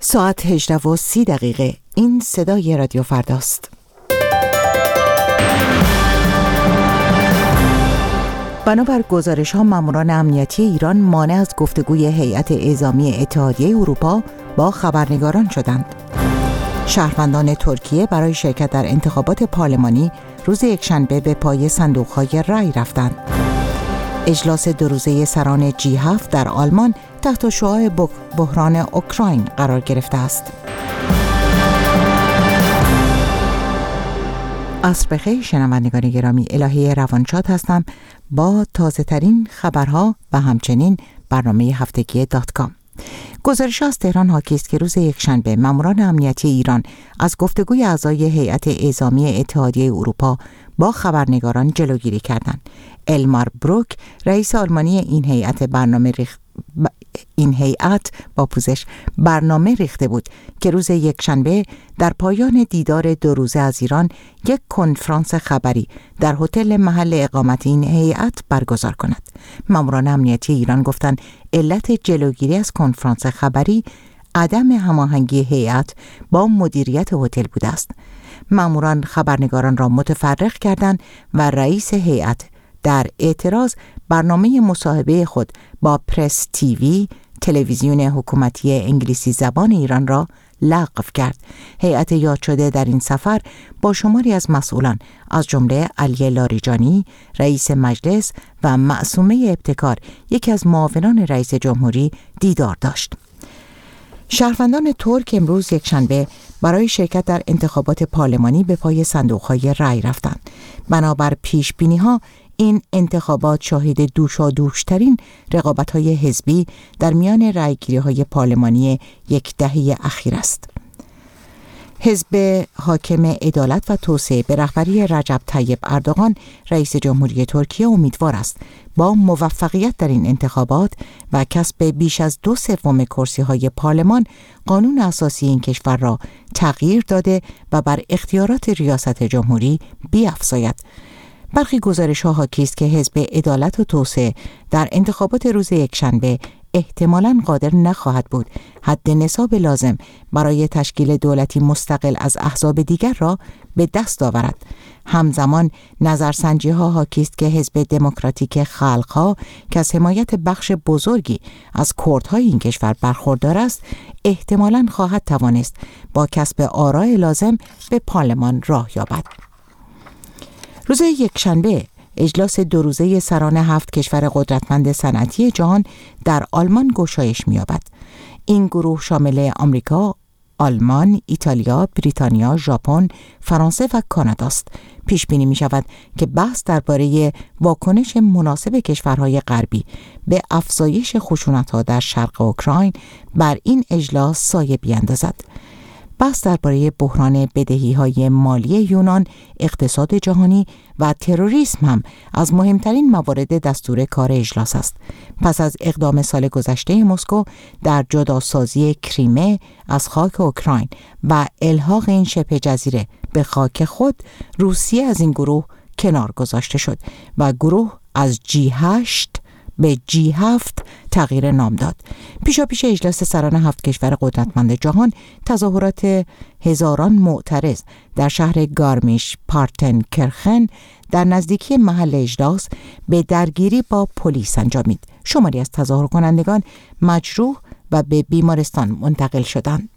ساعت 18:30. این صدای رادیو فرداست. بنابر گزارش‌ها ماموران امنیتی ایران مانع از گفتگوی هیئت اعزامی اتحادیه اروپا با خبرنگاران شدند. شهروندان ترکیه برای شرکت در انتخابات پارلمانی روز یکشنبه به پای صندوق‌های رای رفتند. اجلاس 2 روزه سران G7 در آلمان تحت شعاع بحران اوکراین قرار گرفته است. عصر بخیر شنوندگان گرامی، الهی روانشاد هستم با تازه ترین خبرها و همچنین برنامه هفتگی .com. گزارش از تهران حاکی است که روز یکشنبه ماموران امنیتی ایران از گفتگوی اعضای هیئت اعزامی اتحادیه اروپا با خبرنگاران جلوگیری کردند. المار بروک رئیس آلمانی این هیئت برنامه ریخته بود که روز یکشنبه در پایان دیدار 2 روزه از ایران یک کنفرانس خبری در هتل محل اقامت این هیئت برگزار کند. ماموران امنیتی ایران گفتند علت جلوگیری از کنفرانس خبری عدم هماهنگی هیئت با مدیریت هتل بوده است. ماموران خبرنگاران را متفرق کردند و رئیس هیئت در اعتراض برنامه مصاحبه خود با پرس تیوی، تلویزیون حکومتی انگلیسی زبان ایران را لغو کرد. هیئت یاد شده در این سفر با شماری از مسئولان از جمله علی لاریجانی رئیس مجلس و معصومه ابتکار یکی از معاونان رئیس جمهوری دیدار داشت. شهروندان ترک امروز یکشنبه برای شرکت در انتخابات پارلمانی به پای صندوق‌های رای رفتند. بنابر پیش‌بینی‌ها این انتخابات شاهد دوشادوشترین رقابت‌های حزبی در میان رایگیری‌های پارلمانی یک دهه اخیر است. حزب حاکم عدالت و توسعه به رهبری رجب طیب اردوغان رئیس جمهوری ترکیه امیدوار است با موفقیت در این انتخابات و کسب بیش از 2/3 کرسی‌های پارلمان قانون اساسی این کشور را تغییر داده و بر اختیارات ریاست جمهوری بیفزاید. برخی گزارش‌ها حاکی است که حزب عدالت و توسعه در انتخابات روز یکشنبه احتمالاً قادر نخواهد بود حد نصاب لازم برای تشکیل دولتی مستقل از احزاب دیگر را به دست آورد. همزمان نظرسنجی‌ها حاکی است که حزب دموکراتیک خلق‌ها که از حمایت بخش بزرگی از کردهای این کشور برخوردار است، احتمالاً خواهد توانست با کسب آرای لازم به پارلمان راه یابد. روز یکشنبه اجلاس 2 روزه سران 7 کشور قدرتمند صنعتی جهان در آلمان گشایش می‌یابد. این گروه شامل آمریکا، آلمان، ایتالیا، بریتانیا، ژاپن، فرانسه و کانادا است. پیش بینی می‌شود که بحث درباره واکنش مناسب کشورهای غربی به افزایش خشونت‌ها در شرق اوکراین بر این اجلاس سایه بیندازد. بحث درباره بحران بدهی‌های مالی یونان، اقتصاد جهانی و تروریسم هم از مهمترین موارد دستور کار اجلاس است. پس از اقدام سال گذشته مسکو در جداسازی کریمه از خاک اوکراین و الحاق این شبه جزیره به خاک خود، روسیه از این گروه کنار گذاشته شد و گروه از G8 به G7 تغییر نام داد. پیشاپیش اجلاس سران 7 کشور قدرتمند جهان، تظاهرات هزاران معترض در شهر گارمیش پارتنکرخن در نزدیکی محل اجلاس به درگیری با پلیس انجامید. شماری از تظاهر کنندگان مجروح و به بیمارستان منتقل شدند.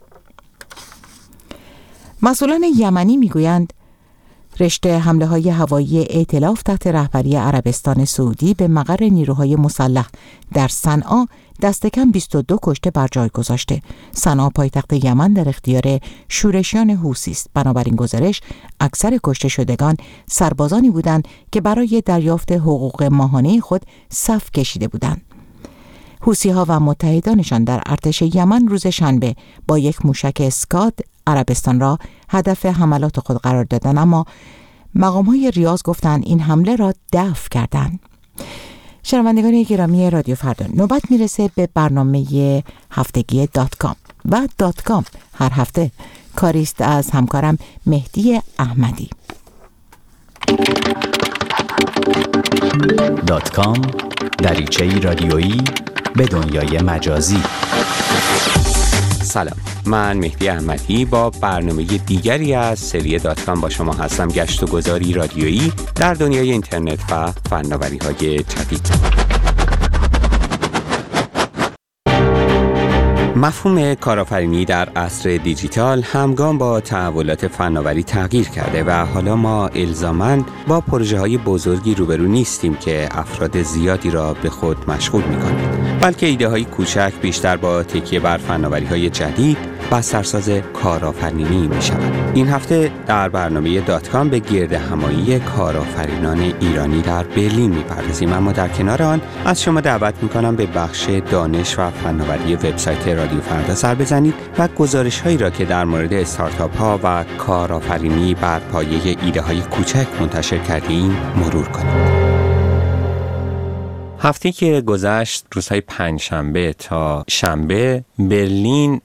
مسئولان یمنی میگویند رشته حمله‌های هوایی ائتلاف تحت رهبری عربستان سعودی به مقر نیروهای مسلح در صنعا دست کم 22 کشته بر جای گذاشته. صنعا پایتخت یمن در اختیار شورشیان حوثی است. بنابراین گزارش اکثر کشته شدگان سربازانی بودند که برای دریافت حقوق ماهانه خود صف کشیده بودند. حوثی‌ها و متحدانشان در ارتش یمن روز شنبه با یک موشک اسکاد عربستان را هدف حملات خود قرار دادند، اما مقام‌های ریاض گفتند این حمله را دفع کردند. شنوندگان گرامی رادیو فردا، نوبت میرسه به برنامه هفتگی .com و .com هر هفته کاریست از همکارم مهدی احمدی. .com دریچه‌ای رادیویی به دنیای مجازی. سلام، من مهدی احمدی با برنامه دیگری از سری .com با شما هستم. گشت و گذاری رادیویی در دنیای اینترنت و فناوری‌های جدید. مفهوم کارآفرینی در عصر دیجیتال همگام با تحولات فناوری تغییر کرده و حالا ما الزاماً با پروژه‌های بزرگی روبرو نیستیم که افراد زیادی را به خود مشغول می‌کنند، بلکه ایده‌های کوچک بیشتر با تکیه بر فناوری‌های جدید بسترساز کارآفرینی می‌شوند. این هفته در برنامه .com به گردهمایی کارآفرینان ایرانی در برلین می‌پردازیم، اما در کنار آن از شما دعوت می‌کنم به بخش دانش و فناوری وبسایت رادیو فردا سر بزنید و گزارش‌هایی را که در مورد استارتاپ‌ها و کارآفرینی بر پایه ایده‌های کوچک منتشر کردیم مرور کنید. هفته‌ای که گذشت روزهای پنجشنبه تا شنبه برلین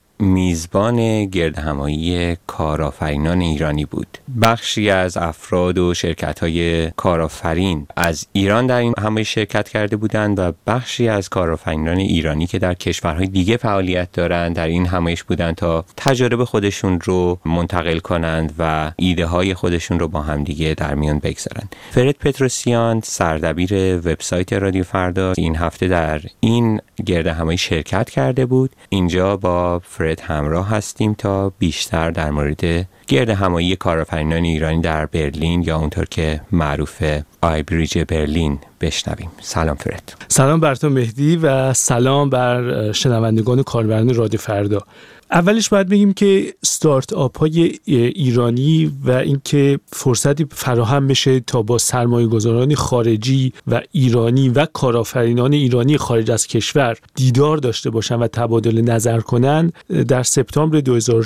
میزبان گردهمایی کارآفرینان ایرانی بود. بخشی از افراد و شرکت‌های کارآفرین از ایران در این همایش شرکت کرده بودند و بخشی از کارآفرینان ایرانی که در کشورهای دیگه فعالیت دارند در این همایش بودند تا تجارب خودشون رو منتقل کنند و ایده‌های خودشون رو با هم دیگه در میان بگذارند. فرد پتروسیان، سردبیر وبسایت رادیو فردا، این هفته در این گردهمایی شرکت کرده بود. اینجا با فرد همراه هستیم تا بیشتر در مورد گردهمایی کارآفرینان ایرانی در برلین یا اونطور که معروفه آیبریج برلین بشنویم. سلام فرد. سلام بر تو مهدی و سلام بر شنوندگان و کاربران رادیو فردا. اولش باید بگیم که استارتاپ های ایرانی و اینکه فرصتی فراهم بشه تا با سرمایه‌گذاران خارجی و ایرانی و کارآفرینان ایرانی خارج از کشور دیدار داشته باشن و تبادل نظر کنن، در سپتامبر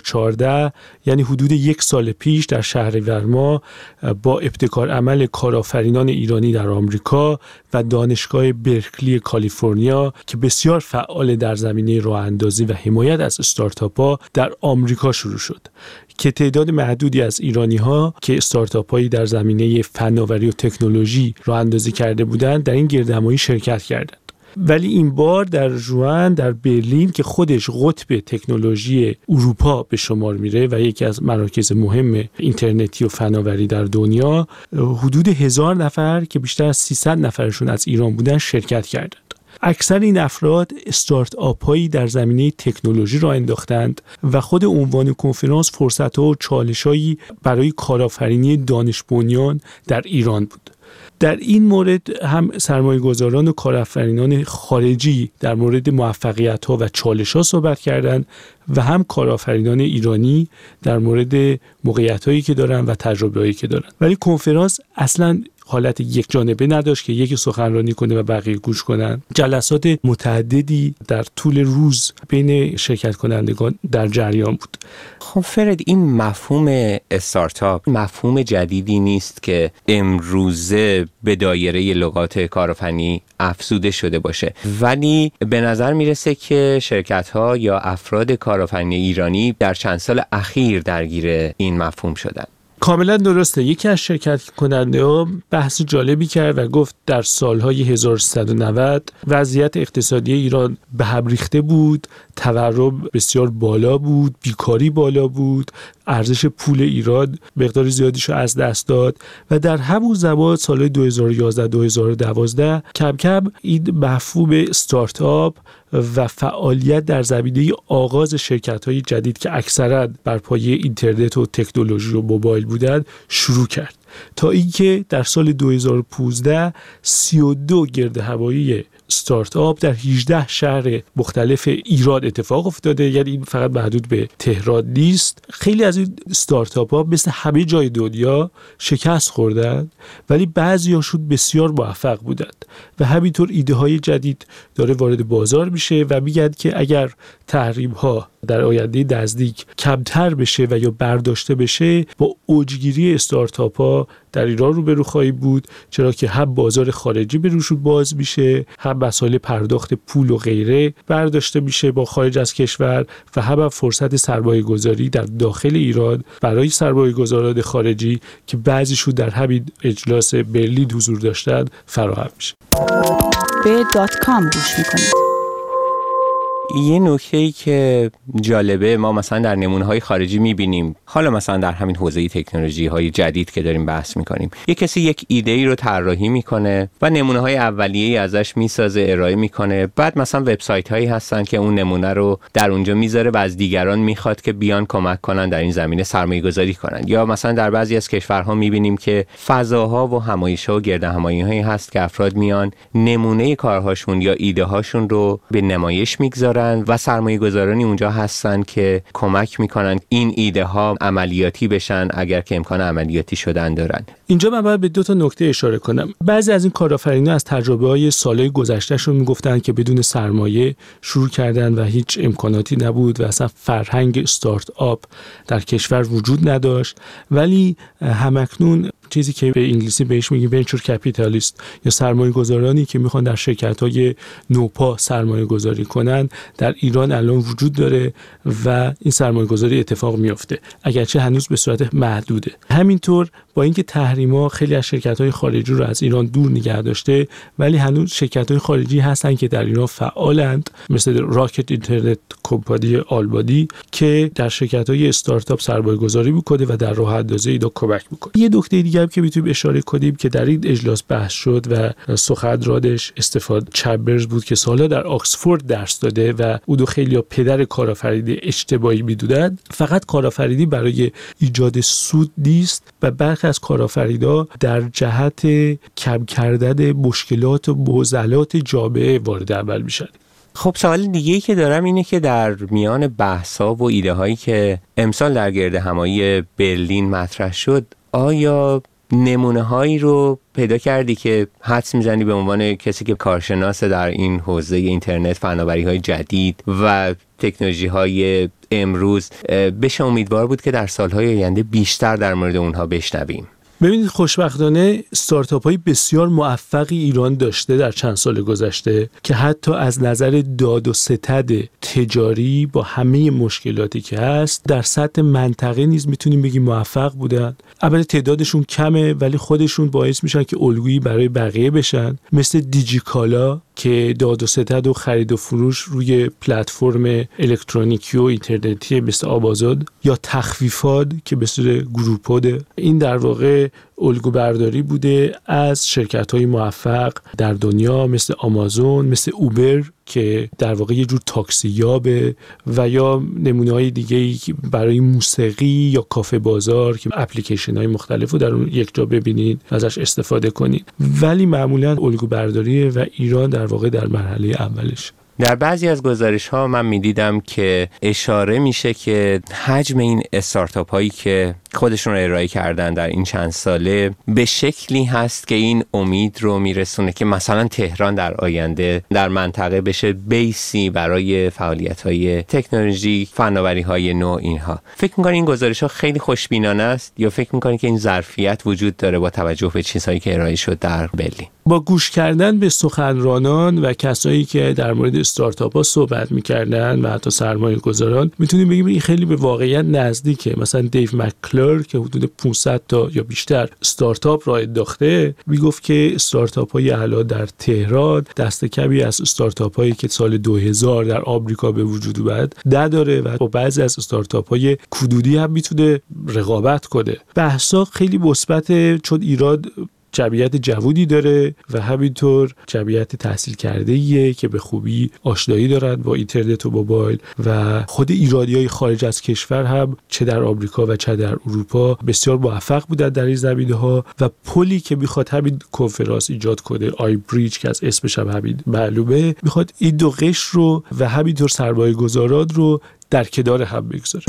2014 یعنی حدود یک سال پیش در شهریور ماه با ابتکار عمل کارآفرینان ایرانی در آمریکا و دانشگاه برکلی کالیفرنیا که بسیار فعال در زمینه راه‌اندازی و حمایت از استارتاپ‌ها در آمریکا شروع شد که تعداد محدودی از ایرانی‌ها که استارتاپ‌هایی در زمینه فناوری و تکنولوژی راه‌اندازی کرده بودند در این گردهمایی شرکت کردند. ولی این بار در ژوئن در برلین که خودش قطب تکنولوژی اروپا به شمار میره و یکی از مراکز مهم اینترنتی و فناوری در دنیا، حدود 1000 نفر که بیشتر از 300 نفرشون از ایران بودن شرکت کردند. اکثر این افراد استارتاپ هایی در زمینه تکنولوژی را انداختند و خود عنوان کنفرانس فرصت‌ها و چالش‌هایی برای کارآفرینی دانش بنیان در ایران بود. در این مورد هم سرمایه‌گذاران و کارآفرینان خارجی در مورد موفقیت‌ها و چالش‌ها صحبت کردند و هم کارآفرینان ایرانی در مورد موقعیت‌هایی که دارن و تجربه‌هایی که دارن. ولی کنفرانس اصلاً حالت یک جانبه نداشت که یکی سخنرانی کنه و بقیه گوش کنن. جلسات متعددی در طول روز بین شرکت کنندگان در جریان بود. خب فرد، این مفهوم استارتاپ مفهوم جدیدی نیست که امروزه به دایره لغات کارآفرینی افزوده شده باشه، ولی به نظر میرسه که شرکت‌ها یا افراد کارآفرین ایرانی در چند سال اخیر درگیر این مفهوم شدن. کاملا درسته. یکی از شرکت کننده ها بحث جالبی کرد و گفت در سالهای 1390 وضعیت اقتصادی ایران به هم ریخته بود، تورم بسیار بالا بود، بیکاری بالا بود، ارزش پول ایران مقدار زیادیشو از دست داد و در همون زمان سال 2011-2012 کم کم این مفهوم استارتاپ و فعالیت در زمینه آغاز شرکت‌های جدید که اکثراً بر پایه اینترنت و تکنولوژی و موبایل بودند شروع کرد، تا اینکه در سال 2015 32 گردهمایی استارتاپ در 18 شهر مختلف ایران اتفاق افتاده. یعنی این فقط محدود به تهران نیست. خیلی از این استارتاپ ها مثل همه جای دنیا شکست خوردن، ولی بعضیاشون بسیار موفق بودند و همینطور ایده های جدید داره وارد بازار میشه و میگن که اگر تحریم ها در آینده نزدیک کمتر بشه و یا برداشته بشه، با اوجگیری استارتاپ ها در ایران روبرو خواهی بود، چرا که هم بازار خارجی به روشون باز میشه، هم مسائل پرداخت پول و غیره برداشته میشه با خارج از کشور و هم فرصت سرمایه گذاری در داخل ایران برای سرمایه گذاران خارجی که بعضیشون در همین اجلاس برلین حضور داشتن فراهم میشه. به .com گوش میکنید. یه نکته‌ای که جالبه، ما مثلا در نمونه‌های خارجی می‌بینیم، حالا مثلا در همین حوزه تکنولوژی‌های جدید که داریم بحث می‌کنیم، یه کسی یک ایده‌ای رو طراحی می‌کنه و نمونه‌های اولیه‌ای ازش می‌سازه، ارائه می‌کنه، بعد مثلا وبسایت‌هایی هستن که اون نمونه رو در اونجا می‌ذاره و از دیگران می‌خواد که بیان کمک کنن در این زمینه سرمایه‌گذاری کنن. یا مثلا در بعضی از کشورها می‌بینیم که فضاها و همایش‌ها و گردهمایی‌هایی هست که افراد میان نمونه کارهاشون یا ایده‌هاشون رو به نمایش می‌گذارن و سرمایه‌گذارانی اونجا هستن که کمک میکنن این ایده ها عملیاتی بشن اگر که امکان عملیاتی شدن دارن. اینجا من باید به 2 نکته اشاره کنم. بعضی از این کارآفرینان از تجربه‌های سالهای گذشتهشون میگفتن که بدون سرمایه شروع کردن و هیچ امکاناتی نبود و اصلا فرهنگ استارت آپ در کشور وجود نداشت، ولی همکنون چیزی که به انگلیسی بهش میگیم ونچر کپیتالیست یا سرمایه‌گذارانی که میخوان در شرکت‌های نوپا سرمایه‌گذاری کنن در ایران الان وجود داره و این سرمایه‌گذاری اتفاق میفته، اگرچه هنوز به صورت محدوده. همینطور با اینکه تحریم‌ها خیلی از شرکت‌های خارجی رو از ایران دور نگه داشته، ولی هنوز شرکت‌های خارجی هستن که در ایران فعالند، مثل راکت اینترنت کمپانی آلبادی که در شرکت‌های استارتاپ سرمایه‌گذاری می‌کنه و در راه اندازی اینا کمک می‌کنه. یه نکته دیگه هم که میتونیم اشاره کنیم که در این اجلاس بحث شد و سخنرانش استفان چمبرز بود که سالها در آکسفورد درس داده و او خیلی‌ها پدر کارآفرینی اجتماعی میدونن. فقط کارآفرینی برای ایجاد سود نیست و برخی از کارآفرینا در جهت کم کردن مشکلات و معضلات جامعه وارد عمل میشن. خب سوال دیگه‌ای که دارم اینه که در میان بحث‌ها و ایده‌هایی که امسال در گردهمایی برلین مطرح شد، آیا نمونه‌هایی رو پیدا کردی که حدس میزنی به عنوان کسی که کارشناس در این حوزه اینترنت، فناوری‌های جدید و تکنولوژی‌های امروز بشه امیدوار بود که در سال‌های آینده بیشتر در مورد اونها بشنویم؟ ببینید، خوشبختانه استارتاپ‌های بسیار موفقی ایران داشته در چند سال گذشته که حتی از نظر داد و ستد تجاری با همه مشکلاتی که هست در سطح منطقه نیز میتونیم بگیم موفق بودن. اول تعدادشون کمه ولی خودشون باعث میشن که الگویی برای بقیه بشن، مثل دیجیکالا که داد و ستد و خرید و فروش روی پلتفرم الکترونیکی و اینترنتی مثل آمازون، یا تخفیفات که مثل گروپود. این در واقع الگو برداری بوده از شرکت‌های موفق در دنیا مثل آمازون، مثل اوبر که در واقع یه جور تاکسی یابه، و یا نمونه‌های دیگه‌ای برای موسیقی یا کافه بازار که اپلیکیشن‌های مختلف رو در اون یک جا ببینید و ازش استفاده کنید. ولی معمولاً الگو برداریه و ایران در واقع در مرحله اولش. در بعضی از گزارش‌ها من می‌دیدم که اشاره میشه که حجم این استارتاپ هایی که خودشون رو ارائه کردن در این چند ساله به شکلی هست که این امید رو میرسونه که مثلا تهران در آینده در منطقه بشه بیسی برای فعالیت‌های تکنولوژی، فناوری‌های نو اینها. فکر می‌کنی این گزارش‌ها خیلی خوشبینانه است یا فکر می‌کنی که این ظرفیت وجود داره با توجه به چیزهایی که ارائه شد در برلین؟ با گوش کردن به سخنرانان و کسایی که در مورد استارتاپ‌ها صحبت می‌کردن و حتی سرمایه‌گذاران میتونیم بگیم این خیلی به واقعیت نزدیکه. مثلا دیو مککلر که حدود 500 تا یا بیشتر استارتاپ را انداخته میگفت که استارتاپ‌های الان در تهران دست کمی از استارتاپ‌هایی که سال 2000 در آمریکا به وجود اومد نداره و با بعضی از استارتاپ‌های حدودی هم میتونه رقابت کنه. بحثا خیلی مثبته چون ایران جمعیت جوونی داره و همینطور جمعیت تحصیل کرده‌ایه که به خوبی آشنایی دارن با اینترنت و موبایل، و خود ایرانیای خارج از کشور هم چه در آمریکا و چه در اروپا بسیار موفق بودن در این زمینه‌ها. و پلی که میخواد همین کنفرانس ایجاد کنه، آی بریج که از اسمش هم همین معلومه، میخواد این دو قشر رو و همینطور سرمایه‌گذاران رو در کنار هم بگذاره.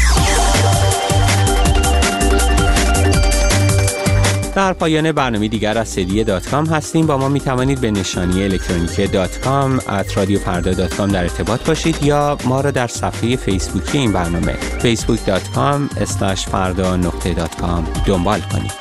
در پایان برنامه دیگر از sedie.com هستیم. با ما می توانید به نشانی الکترونیکی .com @radiofarda.com در ارتباط باشید یا ما را در صفحه فیسبوکی این برنامه facebook.com/farda.com دنبال کنید.